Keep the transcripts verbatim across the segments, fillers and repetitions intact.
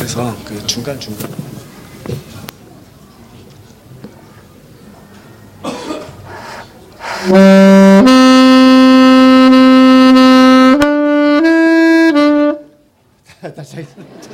그래서 그 중간 중간. 다시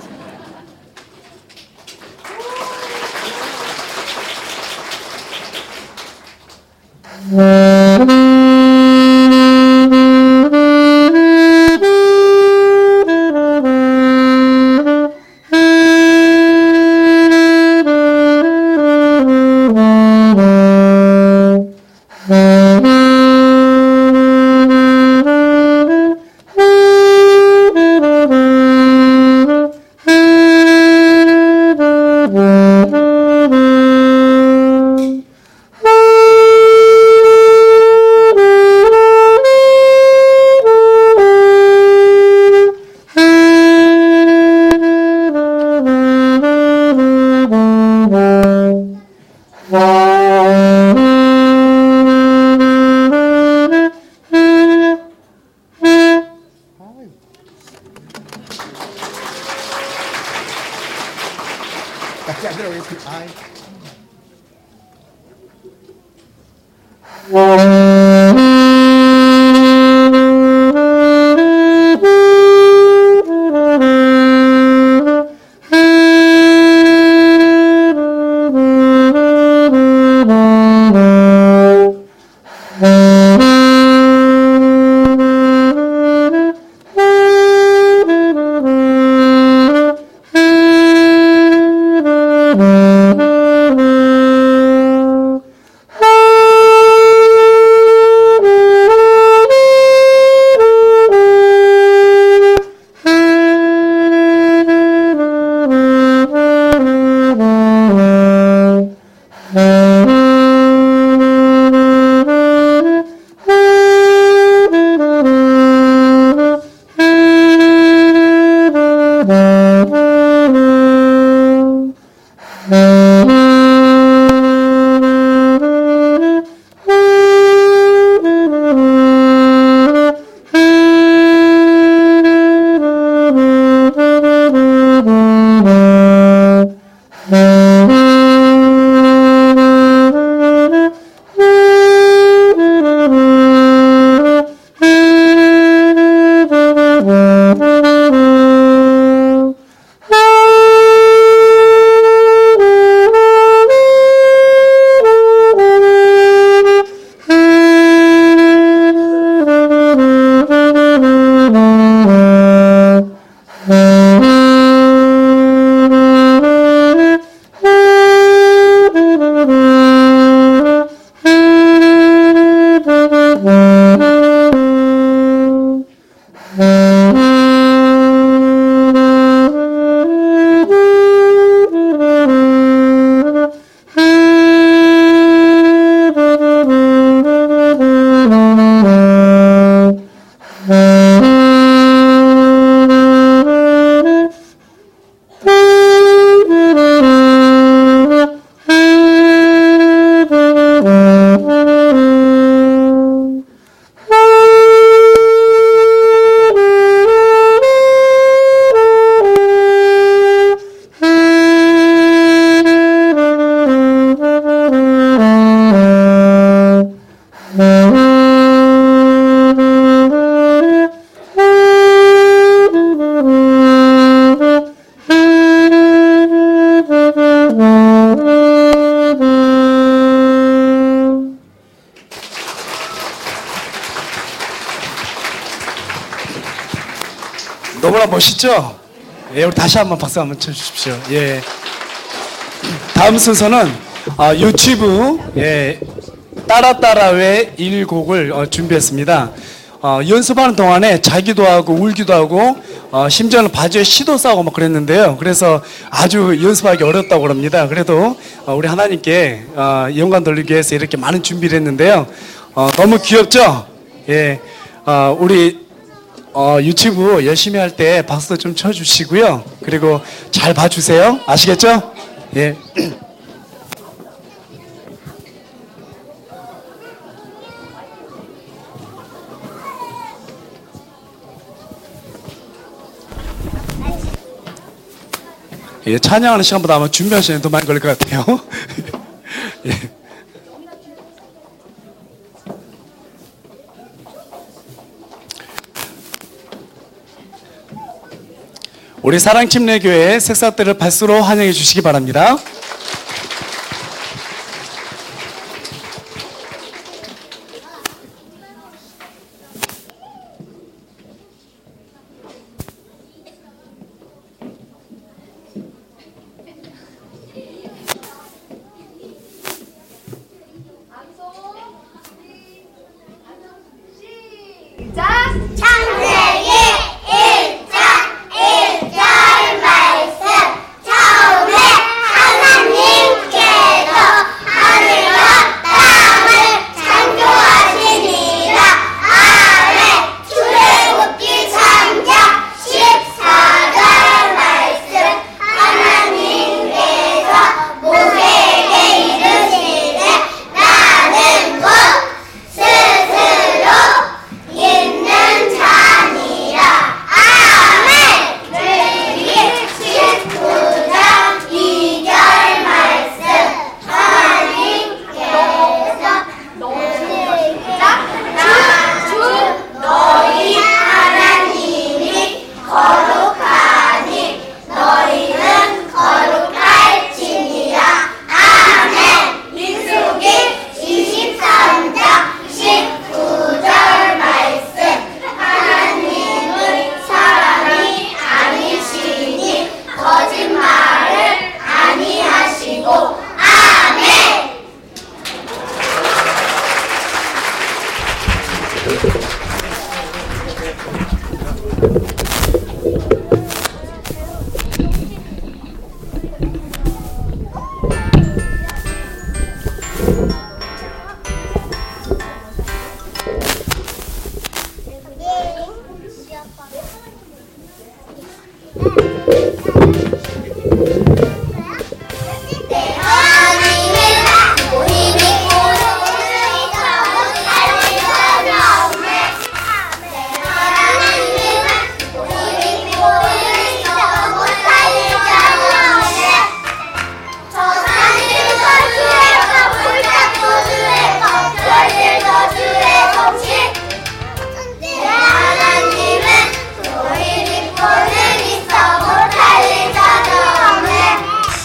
너무나 멋있죠? 예, 우리 다시 한번 박수 한번 쳐주십시오. 예. 다음 순서는 어, 유튜브 예, 따라따라의 일 곡을 어, 준비했습니다. 어, 연습하는 동안에 자기도 하고 울기도 하고 어, 심지어는 바지에 시도 싸고 막 그랬는데요. 그래서 아주 연습하기 어렵다고 그럽니다. 그래도 어, 우리 하나님께 어, 영광 돌리기 위해서 이렇게 많은 준비를 했는데요. 어, 너무 귀엽죠? 예, 어, 우리 어, 유튜브 열심히 할 때 박수 좀 쳐주시고요. 그리고 잘 봐주세요. 아시겠죠? 예. 예, 찬양하는 시간보다 아마 준비하는 시간이 더 많이 걸릴 것 같아요. 예. 우리 사랑침례교회 색사들을 박수로 환영해 주시기 바랍니다. 창세기 일 장 일 절 말씀. 처음에 하나님께서 하늘과 땅을 창조하시니라. 아멘. 출애굽기 삼 장 십사 절 말씀. 하나님께서 모세에게 이르시되 나는 곧 스스로 있는 자니라. 아멘. 레위기 십구 장 이 절 말씀. 하나님께서 주 너희 하나님이 거룩하니 너희는 거룩할지니라. 아멘. 민수기 이십삼 장 십구 절 말씀. 하나님은 사람이 아니시니 거짓말을 아니하시고. 아멘. 내 하나님은 우리를 보호하시고 달리자며 없네. 내 하나님은 우리를 보호하시고 달리자며 없네. 저 산들도 주의 것, 불닭도 주의 것, 별들도 주의 솜씨. 내 하나님은 우리를 보호하시고 달리자며 없네.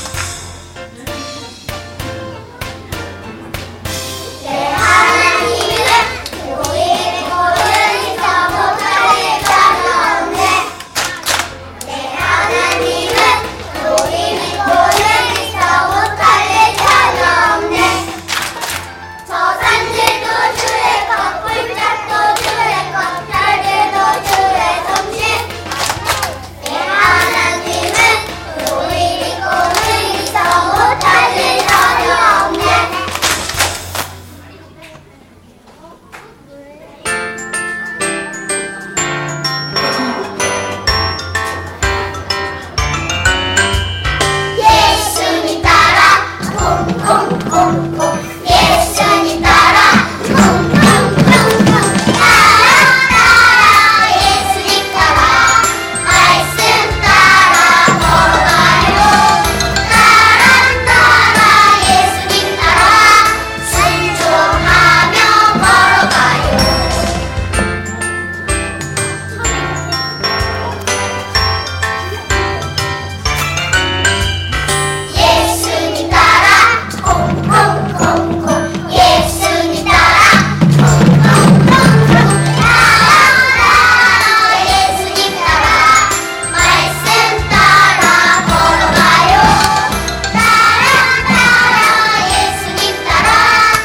내 하나님은 우리를 보호하시고 달리자며 없네. 내 하나님은 우리를 보호하시고 달리자며 없네. 저 산들도 주의 것, 불짝도 주의 것, 별들도 주의 솜씨. 내 하나님은 우리를 보호하시고 달리자며 없네. 예수님 따라 콩콩콩콩. 예수님 따라 콩콩콩콩. 따라 따라 예수님 따라 말씀 따라 걸어가요. 따라 따라 예수님 따라 순종하며 걸어가요. 예수님 따라 콩콩콩콩. 예수님 따라 콩콩콩콩. 따라 예수님 따라 말씀 따라 걸어가요. 따라 따라 예수님 따라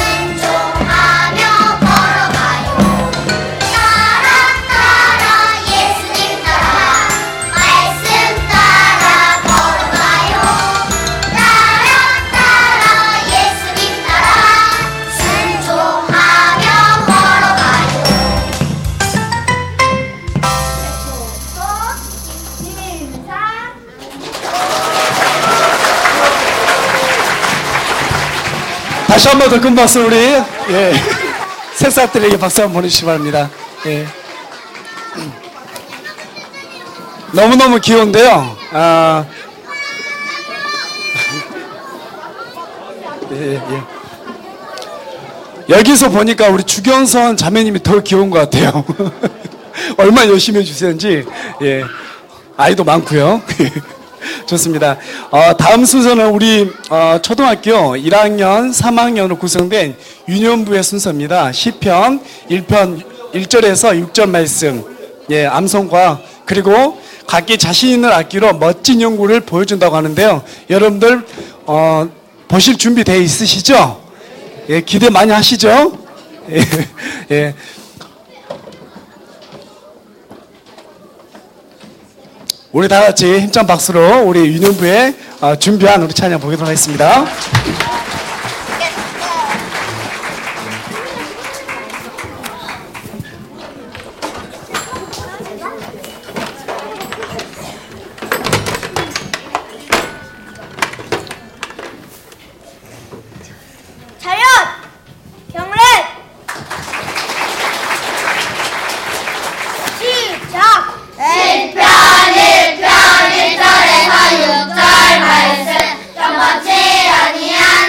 순종하며 걸어가요. 따라 따라 예수님 따라 말씀 따라 걸어가요. 따라 따라 예수님 따라 순종하며 걸어가요. 인사. 다시 한 번 더 큰 박수 우리 예. 색사들에게 박수 한번 보내주시기 바랍니다. 예. 너무너무 귀여운데요. 아, 예, 예. 여기서 보니까 우리 주경선 자매님이 더 귀여운 것 같아요. 얼마나 열심히 해주시는지. 예. 아이도 많고요. 좋습니다. 어, 다음 순서는 우리 어, 초등학교 일 학년, 삼 학년으로 구성된 유년부의 순서입니다. 시편 일 편 일 절에서 육 절 말씀, 예, 암송과 그리고 각기 자신 있는 악기로 멋진 연구를 보여준다고 하는데요. 여러분들 어, 보실 준비 되어 있으시죠? 예, 기대 많이 하시죠? 예, 예. 우리 다 같이 힘찬 박수로 우리 유년부에 어, 준비한 우리 찬양 보도록 하겠습니다. 차렷! 경례! 시작! 일 편 일 편 일 절에서 육 절 말씀 정확치 아니한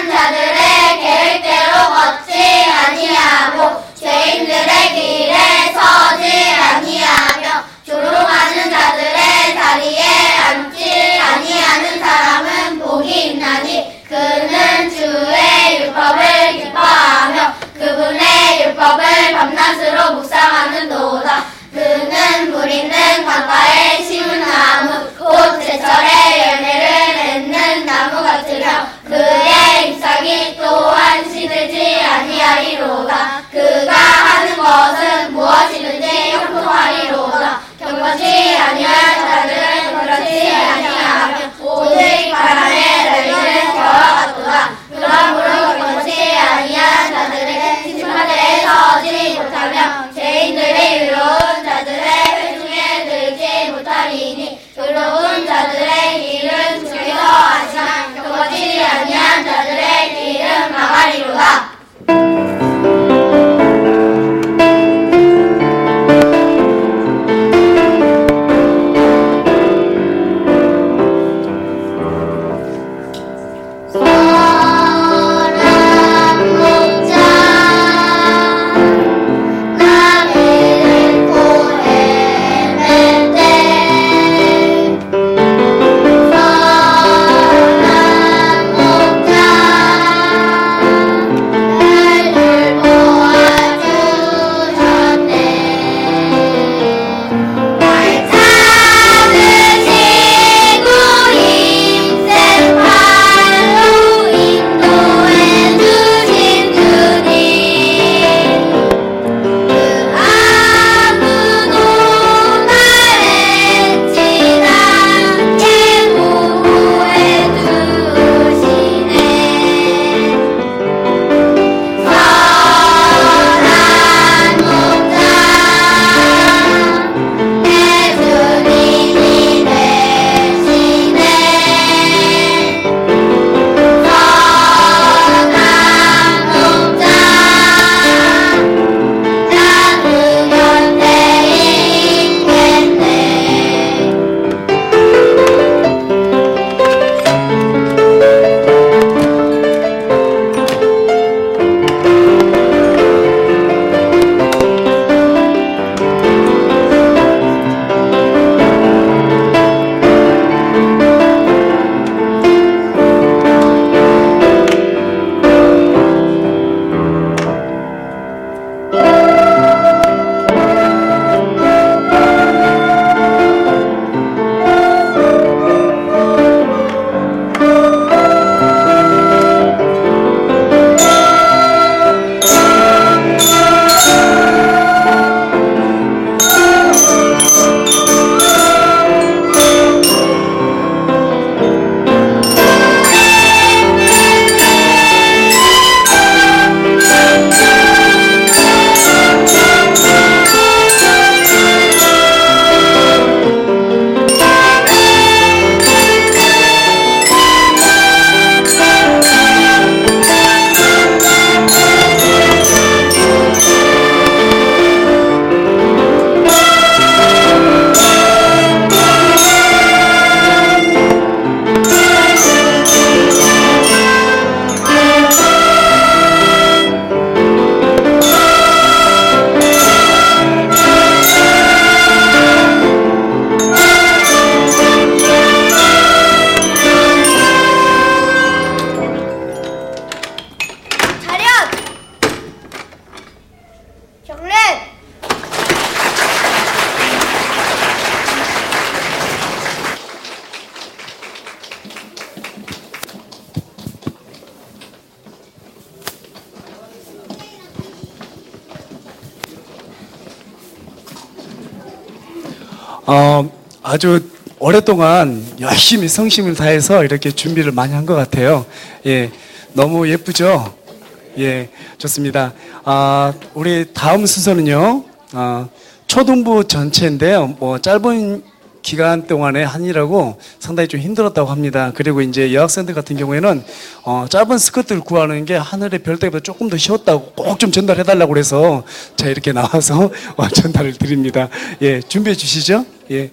어, 아주 오랫동안 열심히 성심을 다해서 이렇게 준비를 많이 한 것 같아요. 예, 너무 예쁘죠? 예, 좋습니다. 아, 우리 다음 순서는요, 아, 초등부 전체인데요. 뭐, 짧은 기간 동안에 하느라고 상당히 좀 힘들었다고 합니다. 그리고 이제 여학생들 같은 경우에는 어, 짧은 스커트를 구하는 게 하늘의 별 때보다 조금 더 쉬웠다고 꼭 좀 전달해 달라고 그래서 자 이렇게 나와서 어, 전달을 드립니다. 예, 준비해 주시죠. 예.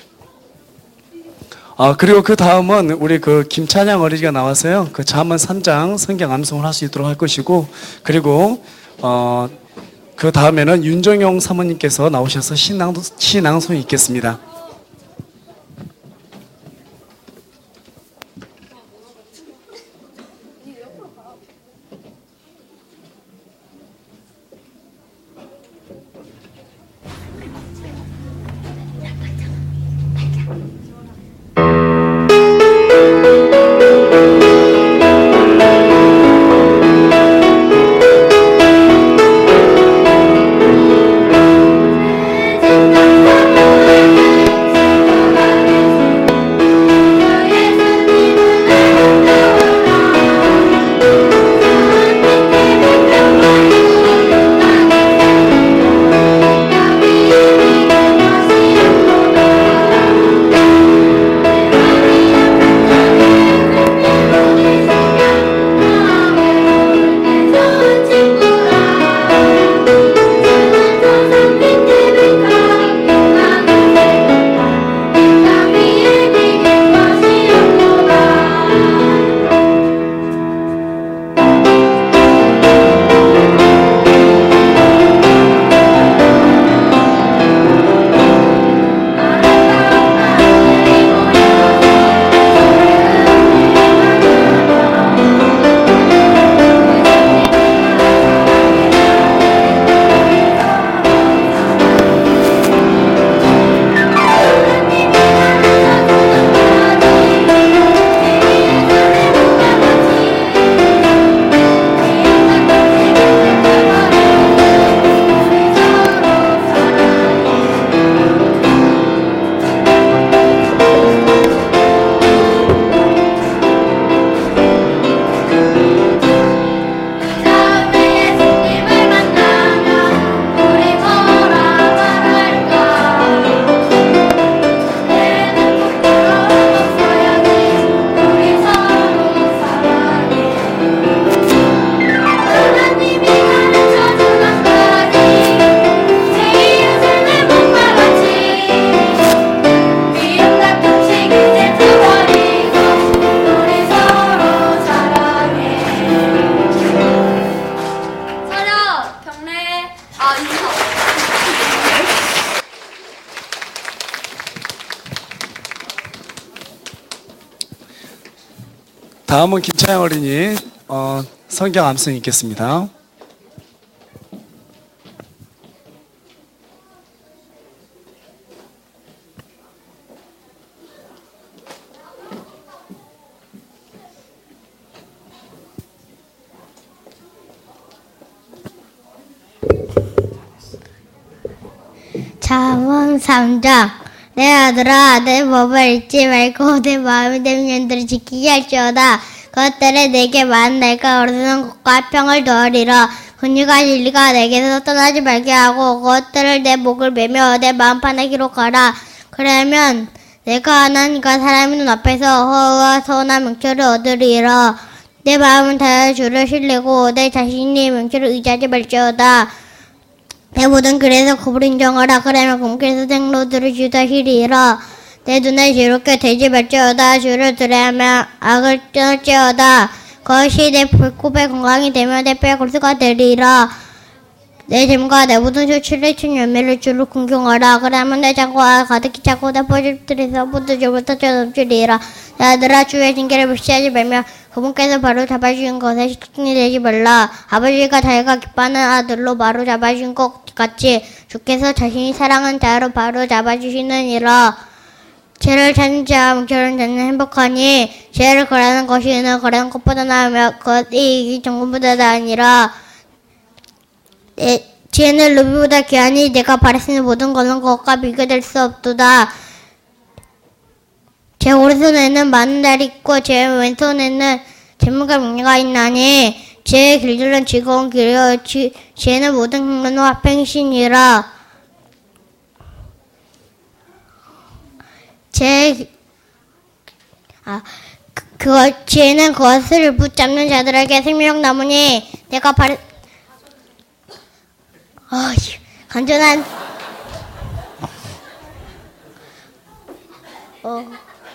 아, 그리고 그 다음은 우리 그 김찬양 어린이가 나와서요. 그 잠언 삼 장 성경 암송을 할 수 있도록 할 것이고, 그리고 어, 그 다음에는 윤정용 사모님께서 나오셔서 신앙, 신앙송이 있겠습니다. 다음은 김찬양 어린이 어, 성경 암송 읽겠습니다. 잠언 삼 장. 내 아들아, 내 법을 잊지 말고 내 마음에 드는 연들을 지키게 할지어다. 그것들에 내게 많은 내가 어르는 것과 평을 더하리라. 긍휼과 진리가 내게서 떠나지 말게 하고 그것들을 내 목을 매며 내 마음판에 기록하라. 그러면 내가 하나님과 사람의 눈앞에서 허와 선한 명철을 얻으리라. 내 마음은 다 주를 신뢰고 내 자신이 명철을 의지하지 말지어다. 내 모든 길에서 그를 인정하라. 그러면 공길에서 생로들을 주다시리라. 내 눈에 지롭게 되지 말지어다. 주를 들여하며 악을 떠날지어다. 그것이 내 배꼽의 건강이 되며 내 뼈의 골수가 되리라. 내 짐과 내 모든 수치를 친 열매를 주를 궁경하라. 그러면 내 장과 가득히 차고 내 포집들에서 모두주부터 넘치리라. 내 아들아, 주의 징계를 무시하지 말며 그분께서 바로 잡아주신 것에 식중이 되지 말라. 아버지가 자기가 기뻐하는 아들로 바로 잡아주신 것 같이 주께서 자신이 사랑하는 자로 바로 잡아주시느니라. 죄를 찾는 자와 뭉쳐는 자는 행복하니 죄를 거라는 것이 은을 거라는 것보다 나으며 그것이 이익이 정금보다 나으니라. 내, 지혜는 루비보다 귀하니 내가 바랬으니 모든 것은 그것과 비교될 수 없도다. 제 오른손에는 많은 달이 있고 제 왼손에는 재물과 명예가 있나니 지혜의 길들은 즐거운 길이요 지, 지혜는 모든 행로는 화평이시니라. 제 아, 그, 그것, 지혜는 그것을 붙잡는 자들에게 생명력 나무니 내가 바랬 어, 간절한 어,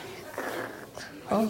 어.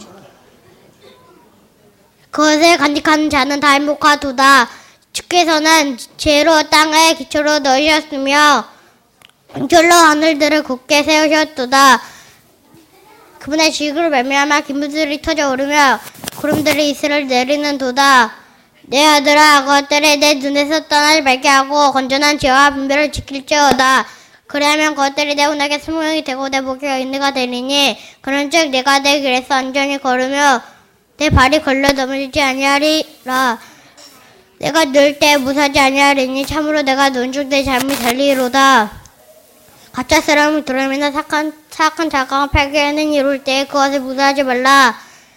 그것을 간직하는 자는 다 행복하도다. 주께서는 지혜로 땅에 기초로 넣으셨으며 절로 하늘들을 굳게 세우셨도다. 그분의 지식으로 말미암아 기물들이 터져 오르며 구름들이 이슬을 내리는 도다. 내 아들아, 그것들이 내 눈에서 떠나지 말게 하고 건전한 지혜와 분별을 지킬지어다. 그리하면 그것들이 내 운에게 소명이 되고 내 목에 인내가 되리니 그런즉 내가 내 길에서 안전히 걸으며 내 발이 걸려 넘어지지 아니하리라. 내가 누울 때 무사하지 아니하리니 참으로 내가 누운 중 내 잠이 달리로다. 가짜 사람을 두려움이나 사악한, 사악한 자가 팔게하는 이룰 때 그것을 무사하지 말라.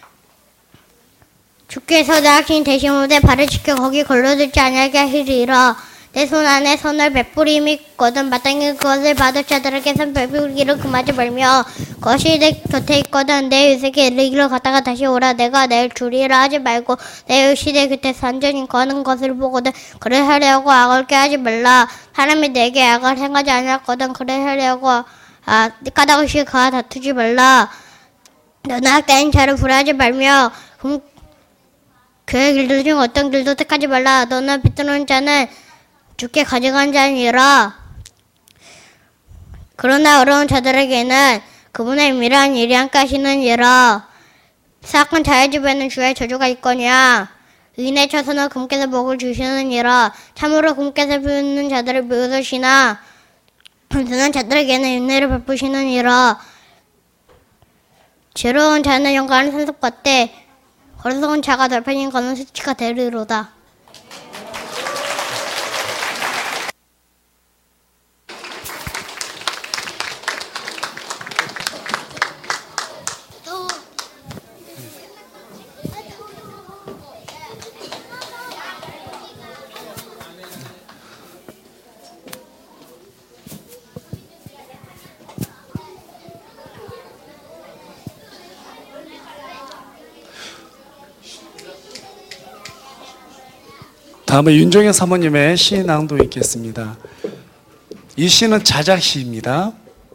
주께서 내 악신 대신으로 내 발을 지켜 거기 걸려들지 아니하게 하시리라. 내 손 안에 선을 베풀임이 있거든 마땅히 그것을 받을 자들에게 선 베풀기를 금하지 말며 그것이 내 곁에 있거든 내 유색에 이르기를 갔다가 다시 오라. 내가 내일 주리라 하지 말고 내 유시 내 곁에서 안전히 거하는 것을 보거든 그래 하려고 악을 꾀하지 말라. 사람이 내게 악을 행하지 아니하거든 그래 하려고 아 까닭없이 그와 다투지 말라. 너는 악다인 자를 불하지 말며 금, 그의 길들 중 어떤 길도 택하지 말라. 너는 비뚤은 자는 주께 가져간 자니라. 그러나 어려운 자들에게는 그분의 미란 일이 함께하시는 이라. 사악한 자의 집에는 주의 저주가 있거니와 의인의 처소는 그분께서 복을 주시느니라. 참으로 그분께서 비웃는 자들을 비웃으시나 드는 자들에게는 인내를 베푸시느니라. 지혜로운 자는 영광을 산속 같되 어리석은 자가 달팽이 거는 수치가 되리로다. 다음에 윤종현 사모님의 시 낭독 읽겠습니다. 이 시는 자작시입니다.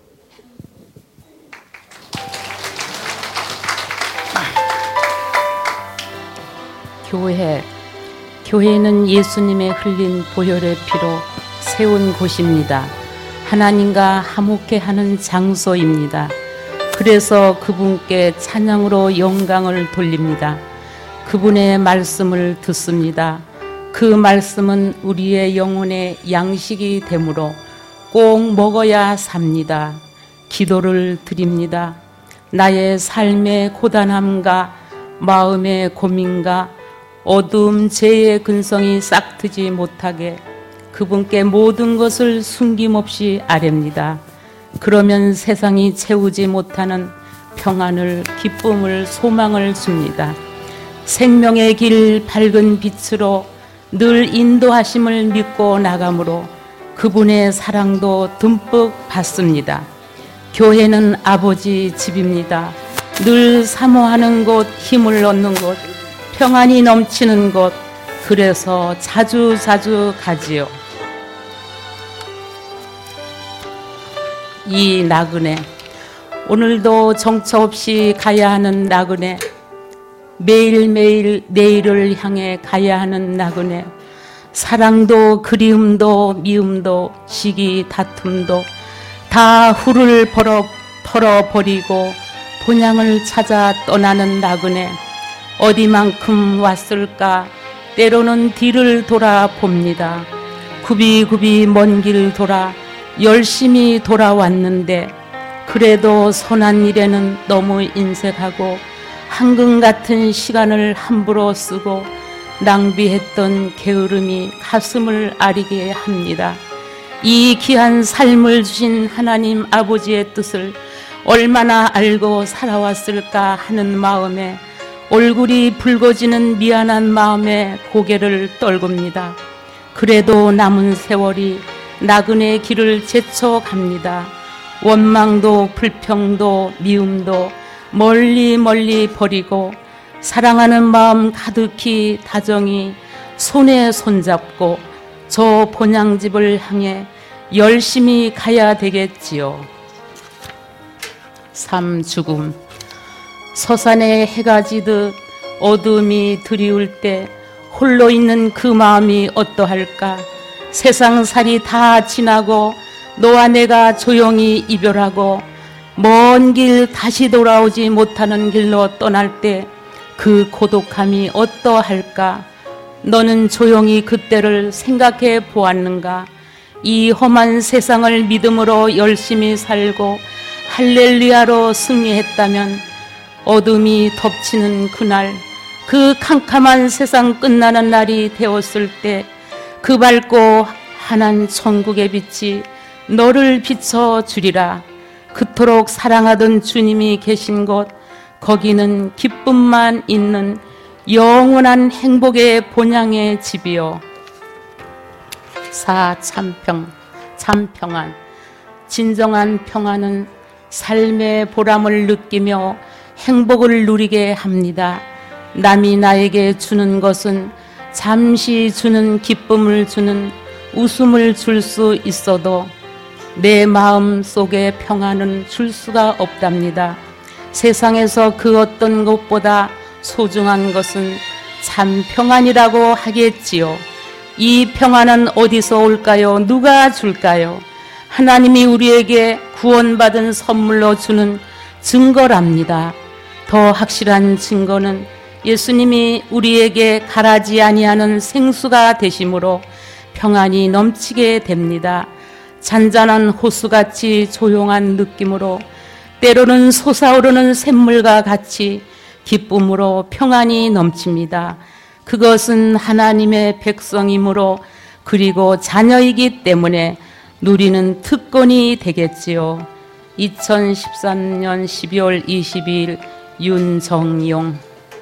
교회, 교회는 예수님의 흘린 보혈의 피로 세운 곳입니다. 하나님과 화목해 하는 장소입니다. 그래서 그분께 찬양으로 영광을 돌립니다. 그분의 말씀을 듣습니다. 그 말씀은 우리의 영혼의 양식이 되므로 꼭 먹어야 삽니다. 기도를 드립니다. 나의 삶의 고단함과 마음의 고민과 어두움 죄의 근성이 싹트지 못하게 그분께 모든 것을 숨김없이 아뢰입니다. 그러면 세상이 채우지 못하는 평안을, 기쁨을, 소망을 줍니다. 생명의 길 밝은 빛으로 늘 인도하심을 믿고 나가므로 그분의 사랑도 듬뿍 받습니다. 교회는 아버지 집입니다. 늘 사모하는 곳, 힘을 얻는 곳, 평안이 넘치는 곳, 그래서 자주 자주 가지요. 이 나그네, 오늘도 정처 없이 가야 하는 나그네, 매일매일 내일을 향해 가야 하는 나그네, 사랑도 그리움도 미움도 시기 다툼도 다 후를 벌어 털어버리고 본향을 찾아 떠나는 나그네, 어디만큼 왔을까 때로는 뒤를 돌아봅니다. 굽이굽이 먼 길 돌아 열심히 돌아왔는데 그래도 선한 일에는 너무 인색하고 황금 같은 시간을 함부로 쓰고 낭비했던 게으름이 가슴을 아리게 합니다. 이 귀한 삶을 주신 하나님 아버지의 뜻을 얼마나 알고 살아왔을까 하는 마음에 얼굴이 붉어지는 미안한 마음에 고개를 떨굽니다. 그래도 남은 세월이 나그네 길을 제쳐갑니다. 원망도 불평도 미움도 멀리 멀리 버리고 사랑하는 마음 가득히 다정히 손에 손잡고 저 본향집을 향해 열심히 가야 되겠지요. 삶 죽음 서산에 해가 지듯 어둠이 드리울 때 홀로 있는 그 마음이 어떠할까. 세상살이 다 지나고 너와 내가 조용히 이별하고 먼 길 다시 돌아오지 못하는 길로 떠날 때 그 고독함이 어떠할까. 너는 조용히 그때를 생각해 보았는가. 이 험한 세상을 믿음으로 열심히 살고 할렐루야로 승리했다면 어둠이 덮치는 그날, 그 캄캄한 세상 끝나는 날이 되었을 때 그 밝고 환한 천국의 빛이 너를 비춰주리라. 그토록 사랑하던 주님이 계신 곳, 거기는 기쁨만 있는 영원한 행복의 본향의 집이요. 사 참평, 참평안. 진정한 평안은 삶의 보람을 느끼며 행복을 누리게 합니다. 남이 나에게 주는 것은 잠시 주는 기쁨을 주는 웃음을 줄 수 있어도 내 마음 속의 평안은 줄 수가 없답니다. 세상에서 그 어떤 것보다 소중한 것은 참 평안이라고 하겠지요. 이 평안은 어디서 올까요? 누가 줄까요? 하나님이 우리에게 구원받은 선물로 주는 증거랍니다. 더 확실한 증거는 예수님이 우리에게 가라지 아니하는 생수가 되심으로 평안이 넘치게 됩니다. 잔잔한 호수같이 조용한 느낌으로 때로는 솟아오르는 샘물과 같이 기쁨으로 평안이 넘칩니다. 그것은 하나님의 백성이므로 그리고 자녀이기 때문에 누리는 특권이 되겠지요. 이천십삼 년 십이월 이십이일 윤정용.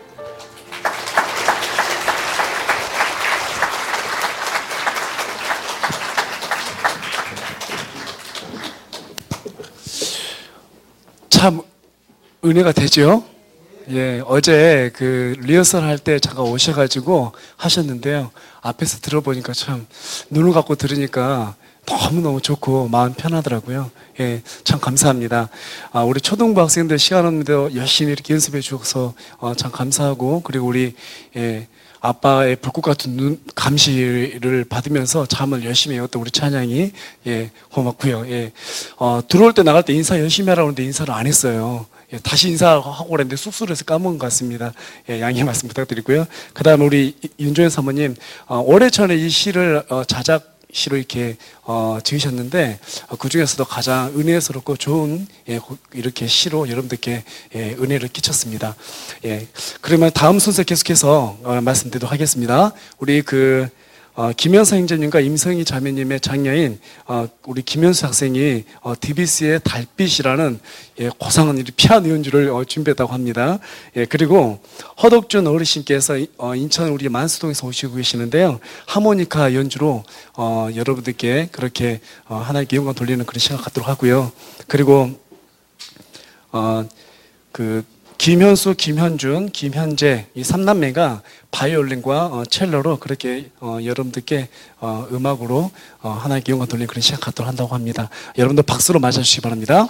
참 은혜가 되죠. 예, 어제 그 리허설 할 때 잠깐 오셔가지고 하셨는데요. 앞에서 들어보니까 참 눈을 감고 들으니까 너무너무 좋고 마음 편하더라고요. 예, 참 감사합니다. 아, 우리 초등부 학생들 시간 없는데 열심히 이렇게 연습해 주셔서 어, 참 감사하고, 그리고 우리 예, 아빠의 불꽃 같은 눈 감시를 받으면서 잠을 열심히 해왔던 우리 찬양이 예, 고맙고요. 예, 어, 들어올 때 나갈 때 인사 열심히 하라고 하는데 인사를 안 했어요. 예, 다시 인사하고 그랬는데 쑥스러워서 까먹은 것 같습니다. 예, 양해 말씀 부탁드리고요. 그 다음에 우리 윤조연 사모님, 어, 오래 전에 이 시를 어, 자작 시로 이렇게 어, 지으셨는데 어, 그 중에서도 가장 은혜스럽고 좋은 예, 이렇게 시로 여러분들께 예, 은혜를 끼쳤습니다. 예, 그러면 다음 순서 계속해서 어, 말씀드리도록 하겠습니다. 우리 그 어, 김현서 형제님과 임성희 자매님의 장녀인 어, 우리 김현수 학생이 어, 디비스의 달빛이라는 예, 고상한 피아노 연주를 어, 준비했다고 합니다. 예, 그리고 허덕준 어르신께서 어, 인천 우리 만수동에서 오시고 계시는데요. 하모니카 연주로 어, 여러분들께 그렇게 어, 하나님께 영광 돌리는 그런 시간 갖도록 하고요. 그리고 어, 그 김현수, 김현준, 김현재 이 삼남매가 바이올린과 어, 첼로로 그렇게 어, 여러분들께 어, 음악으로 어, 하나님께 영광 돌리는 그런 시간 갖도록 한다고 합니다. 여러분들 박수로 맞아주시기 바랍니다.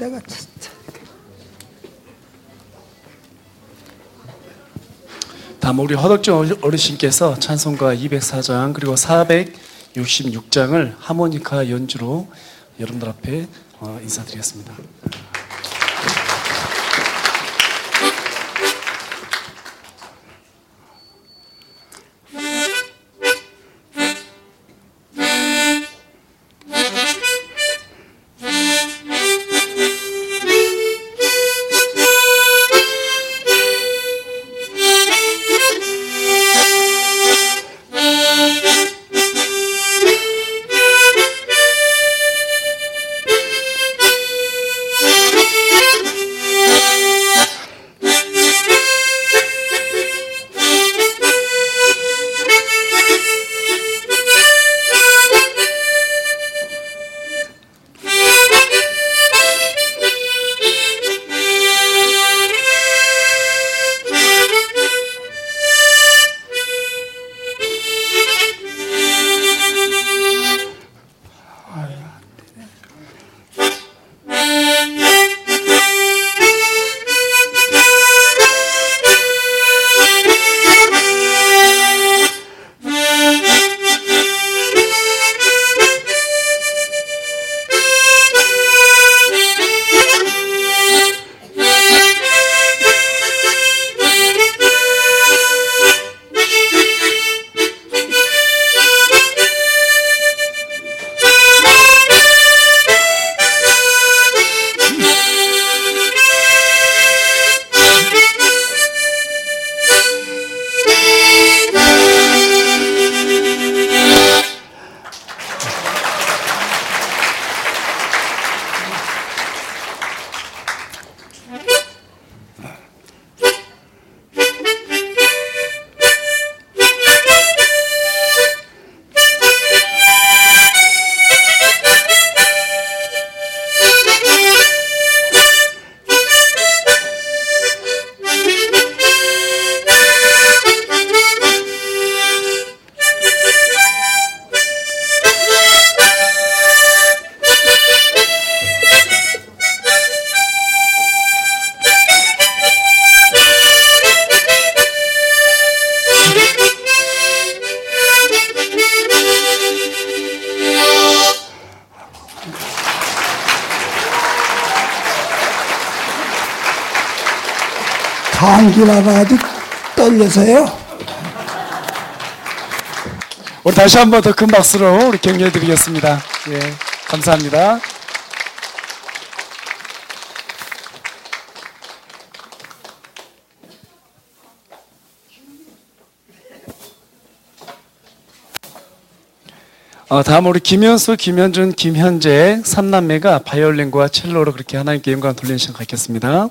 내가 진짜. 다음 우리 허덕정 어르신께서 찬송가 이백사 장 그리고 사백육십육 장을 하모니카 연주로 여러분들 앞에 어, 인사드리겠습니다. 감기나가 아주 떨려서요. 우리 다시 한 번 더 큰 박수로 우리 격려해 드리겠습니다. 예, 감사합니다. 어, 다음 우리 김현수, 김현준, 김현재 삼남매가 바이올린과 첼로로 그렇게 하나님께 영광 돌리는 시간 갖겠습니다.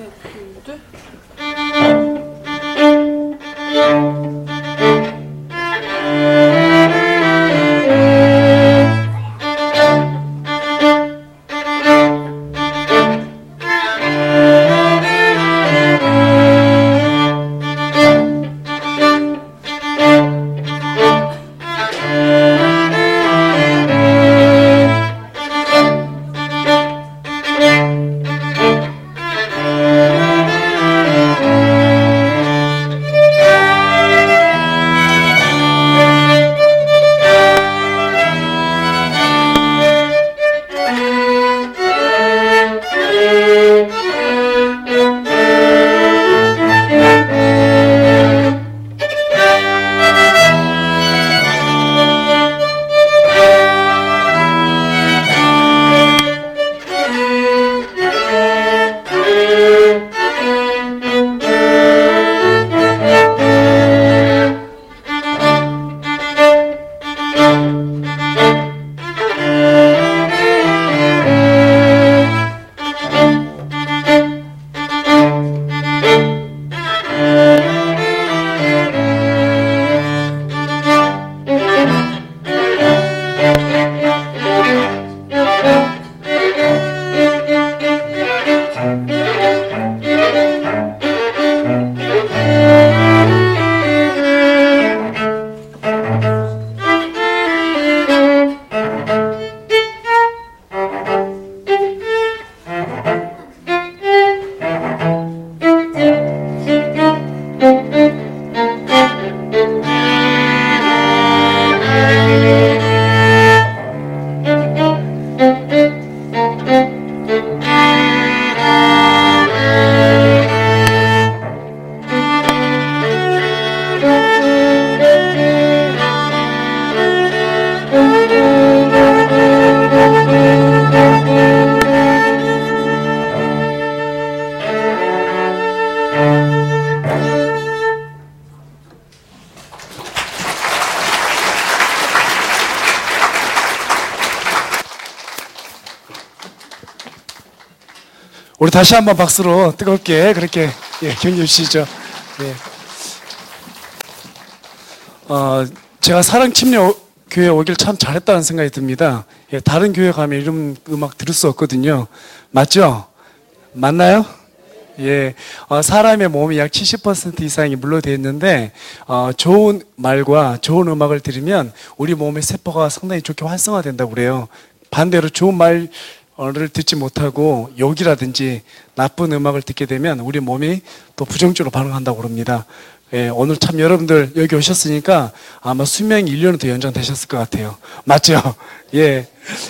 우리 다시 한번 박수로 뜨겁게 그렇게 예, 격려 주시죠. 예. 어, 제가 사랑침례 교회 오길 참 잘했다는 생각이 듭니다. 예, 다른 교회 가면 이런 음악 들을 수 없거든요. 맞죠? 맞나요? 예, 어, 사람의 몸이 약 칠십 퍼센트 이상이 물로되어 있는데 어, 좋은 말과 좋은 음악을 들으면 우리 몸의 세포가 상당히 좋게 활성화된다고 그래요. 반대로 좋은 말 를 듣지 못하고 욕이라든지 나쁜 음악을 듣게 되면 우리 몸이 또 부정적으로 반응한다고 그럽니다. 예, 오늘 참 여러분들 여기 오셨으니까 아마 수명이 일 년은 더 연장되셨을 것 같아요. 맞죠? 예.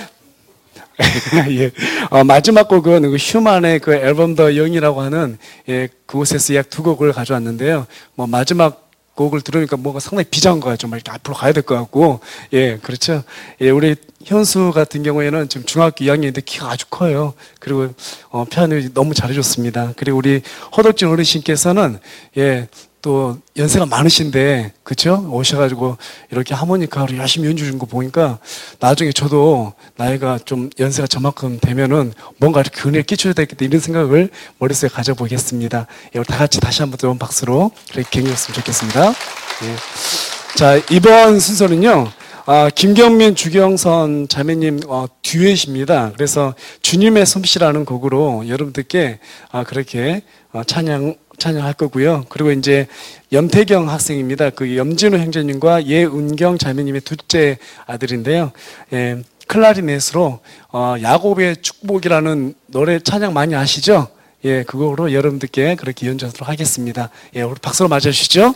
예. 어, 마지막 곡은 그 휴만의 그 앨범 더 영이라고 하는 예, 그곳에서 약 두 곡을 가져왔는데요. 뭐 마지막 곡을 들으니까 뭔가 상당히 비장한 것 같죠. 막 이렇게 앞으로 가야 될 것 같고. 예, 그렇죠. 예, 우리 현수 같은 경우에는 지금 중학교 이 학년인데 키가 아주 커요. 그리고, 어, 피아노 너무 잘해줬습니다. 그리고 우리 허덕진 어르신께서는, 예, 또 연세가 많으신데, 그쵸? 오셔가지고 이렇게 하모니카로 열심히 연주 주는 거 보니까 나중에 저도 나이가 좀 연세가 저만큼 되면은 뭔가 이렇게 은혜를 끼쳐야 되겠다 이런 생각을 머릿속에 가져보겠습니다. 예, 우리 다 같이 다시 한번 또 박수로 그렇게 격려했으면 좋겠습니다. 예. 자, 이번 순서는요, 아, 김경민, 주경선 자매님 어, 듀엣입니다. 그래서 주님의 솜씨라는 곡으로 여러분들께 아, 그렇게 어, 찬양 찬양할 거고요. 그리고 이제 염태경 학생입니다. 그 염진우 형제님과 예은경 자매님의 둘째 아들인데요. 예, 클라리넷으로 어, 야곱의 축복이라는 노래 찬양 많이 아시죠? 예, 그거로 여러분들께 그렇게 연주하도록 하겠습니다. 예, 우리 박수로 맞아주시죠.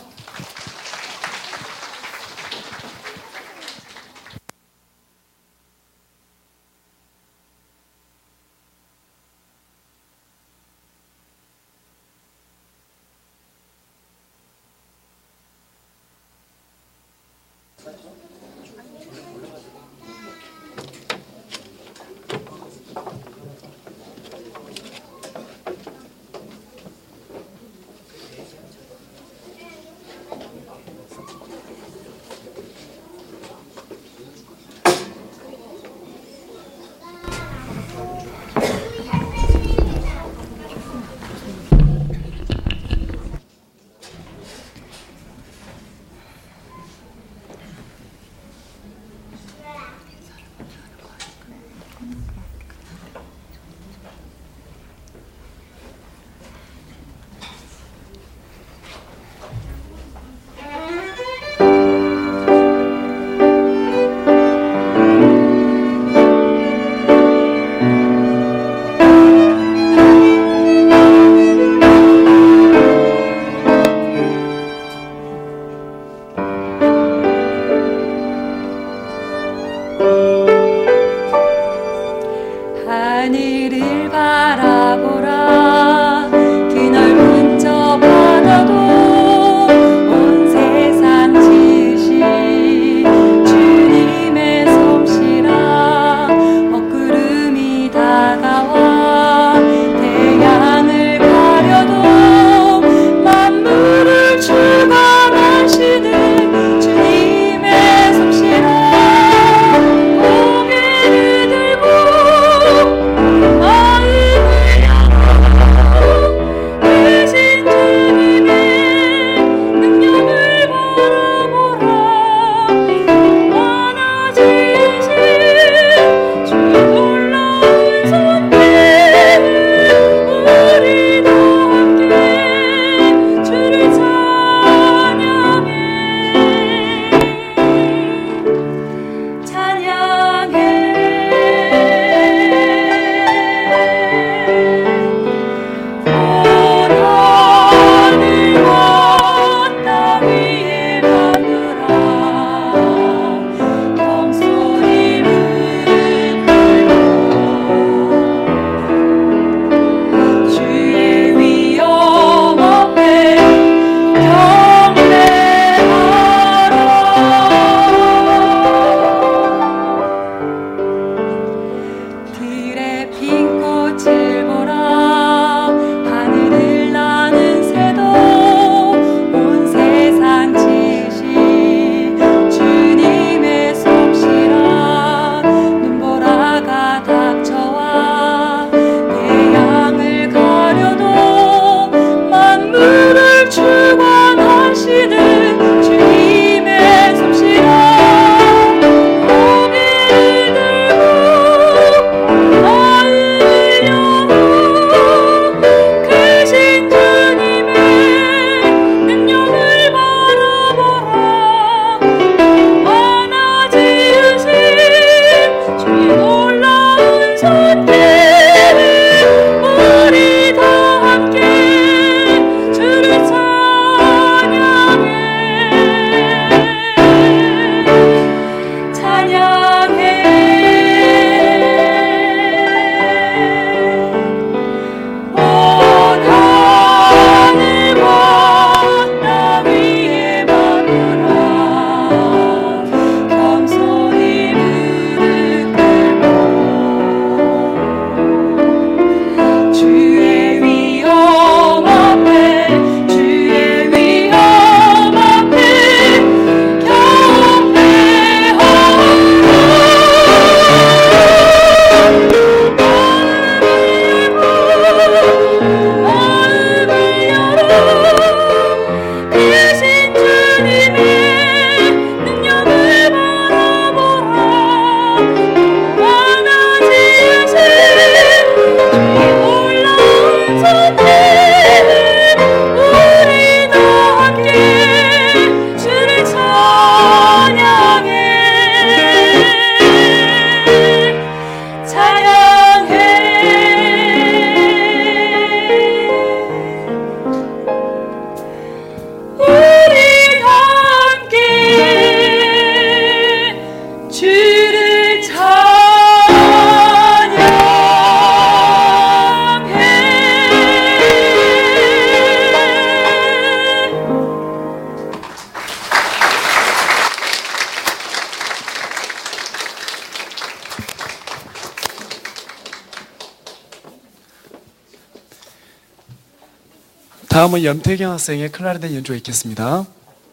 다음은 염태경 학생의 클라리넷 연주가 있겠습니다.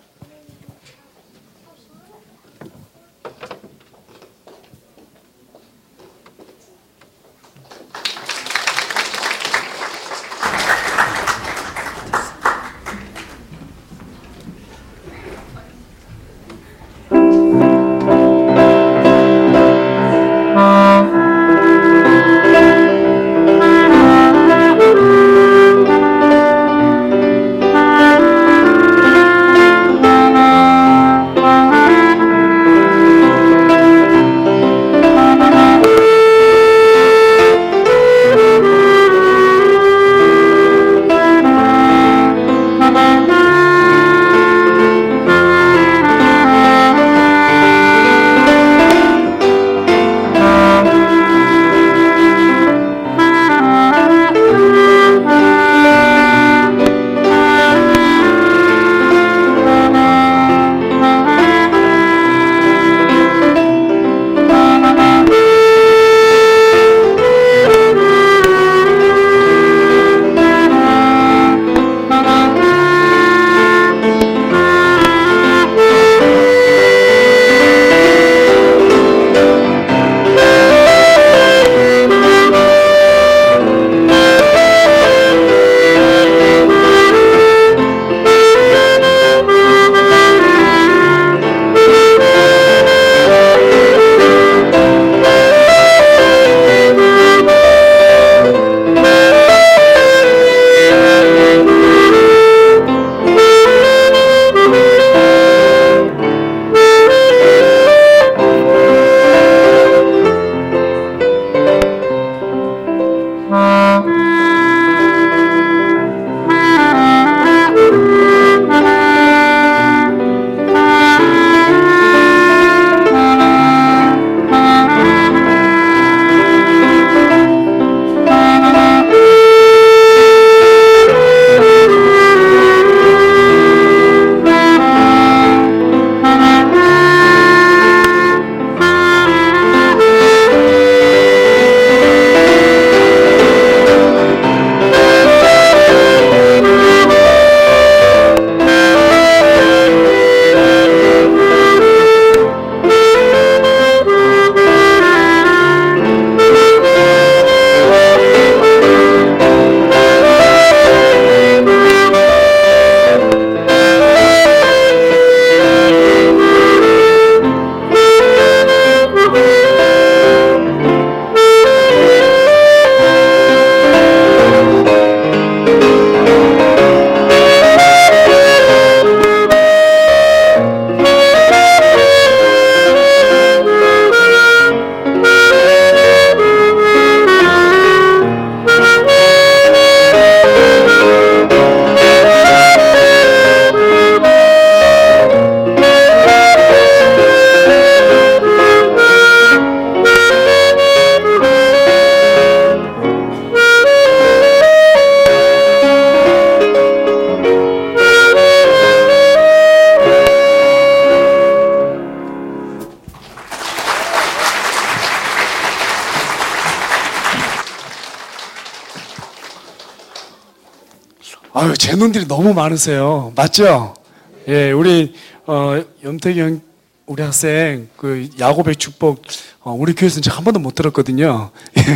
아유, 재능들이 너무 많으세요. 맞죠? 예, 우리, 어, 염태경 우리 학생, 그, 야곱의 축복, 어, 우리 교회에서는 제가 한 번도 못 들었거든요.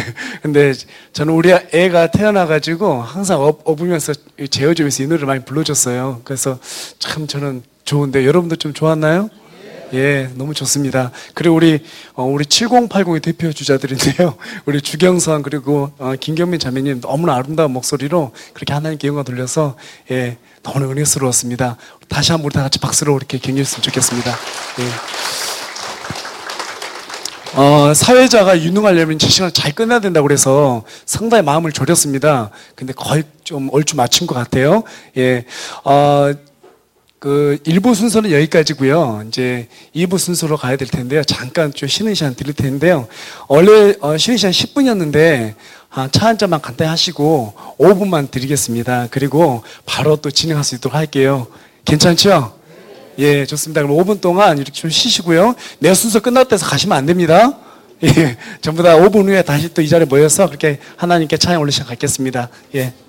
근데 저는 우리 애가 태어나가지고 항상 업, 업으면서 제어주면서 이 노래를 많이 불러줬어요. 그래서 참 저는 좋은데, 여러분도 좀 좋았나요? 예, 너무 좋습니다. 그리고 우리, 어, 우리 칠공팔공의 대표 주자들인데요. 우리 주경선, 그리고, 어, 김경민 자매님 너무나 아름다운 목소리로 그렇게 하나님께 영광 돌려서, 예, 너무 은혜스러웠습니다. 다시 한번 우리 다 같이 박수로 이렇게 격려했으면 좋겠습니다. 예. 어, 사회자가 유능하려면 제 시간을 잘 끝내야 된다고 그래서 상당히 마음을 졸였습니다. 근데 거의 좀 얼추 맞춘 것 같아요. 예, 어, 그 일 부 순서는 여기까지고요. 이제 이 부 순서로 가야 될 텐데요. 잠깐 좀 쉬는 시간 드릴 텐데요. 원래 어, 쉬는 시간 십 분이었는데 아, 차 한 잔만 간단히 하시고 오 분만 드리겠습니다. 그리고 바로 또 진행할 수 있도록 할게요. 괜찮죠? 예, 좋습니다. 그럼 오 분 동안 이렇게 좀 쉬시고요. 내 순서 끝났다 해서 가시면 안 됩니다. 예, 전부 다 오 분 후에 다시 또 이 자리에 모여서 그렇게 하나님께 찬양 올리시고 갖겠습니다. 예.